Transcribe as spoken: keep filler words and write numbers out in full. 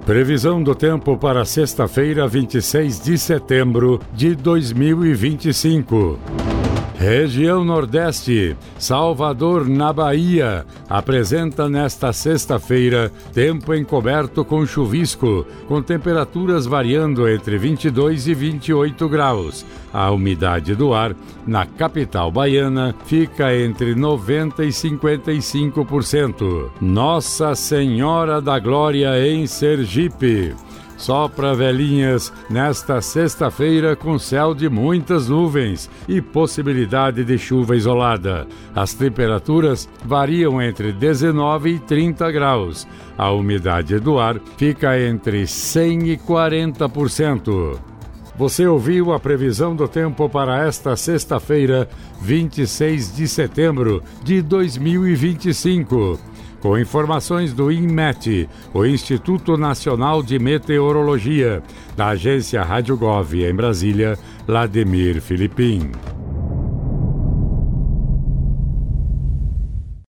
Previsão do tempo para sexta-feira, vinte e seis de setembro de dois mil e vinte e cinco. Região Nordeste, Salvador, na Bahia, apresenta nesta sexta-feira tempo encoberto com chuvisco, com temperaturas variando entre vinte e dois e vinte e oito graus. A umidade do ar na capital baiana fica entre noventa e cinquenta e cinco por cento. Nossa Senhora da Glória em Sergipe. Sopra velhinhas nesta sexta-feira com céu de muitas nuvens e possibilidade de chuva isolada. As temperaturas variam entre dezenove e trinta graus. A umidade do ar fica entre cem e quarenta por cento. Você ouviu a previsão do tempo para esta sexta-feira, vinte e seis de setembro de dois mil e vinte e cinco. Com informações do INMET, o Instituto Nacional de Meteorologia, da agência Rádio Gov em Brasília, Lademir Filipim.